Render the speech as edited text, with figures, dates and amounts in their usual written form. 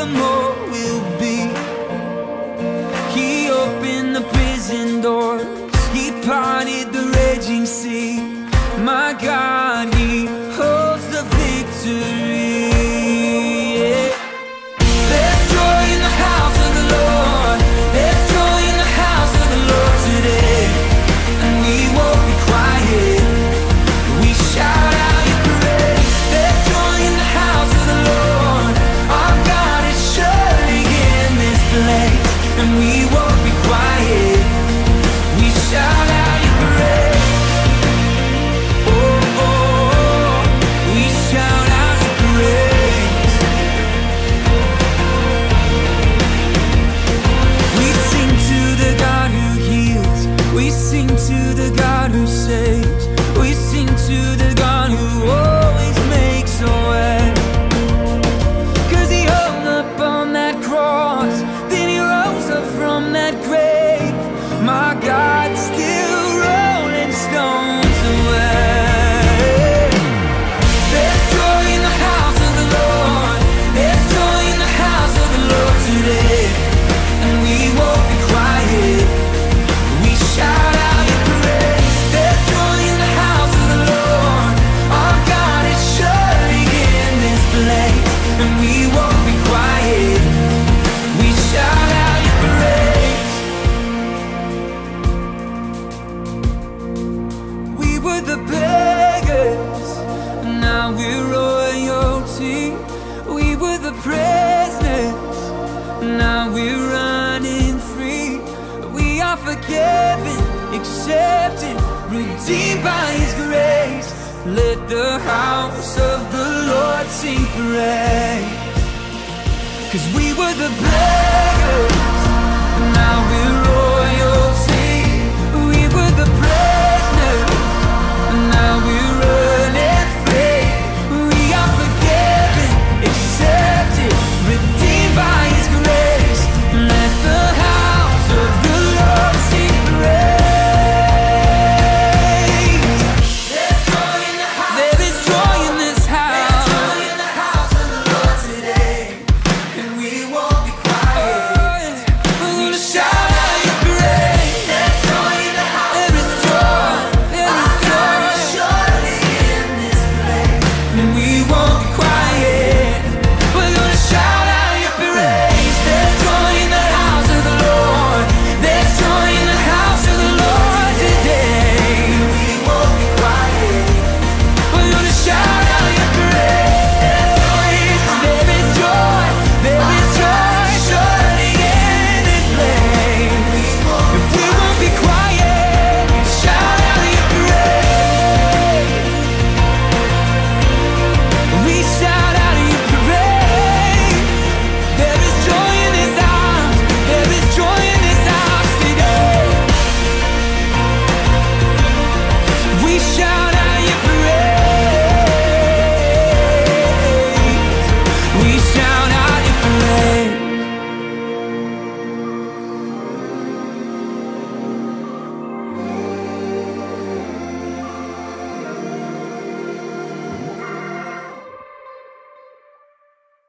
the more we'll be. He opened the prison doors, He parted the raging sea. My God, He holds the victory. Yeah. There's joy in the house of the Lord. There's joy in the house of the Lord today. And we won't be quiet. We shout out your praise. There's joy in the house of the Lord. Our God is surely in this place. And we won't be quiet. We shout out your praise. Oh, oh, oh. We shout out your praise. We sing to the God who heals. We sing to the God who saves. We sing to the God who always makes a way. 'Cause He hung up on that cross, then He rose up from that grave. My God, still rolling stones away. There's joy in the house of the Lord. There's joy in the house of the Lord today. And we won't be quiet. We shout out your praise. There's joy in the house of the Lord. Our God is surely in this place. And we won't be quiet. We shout out your praise. We were the beggars, now we're royalty. We were the prisoners, now we're running free. We are forgiven, accepted, redeemed by His grace. Let the house of the Lord sing praise. 'Cause we were the beggars, now we're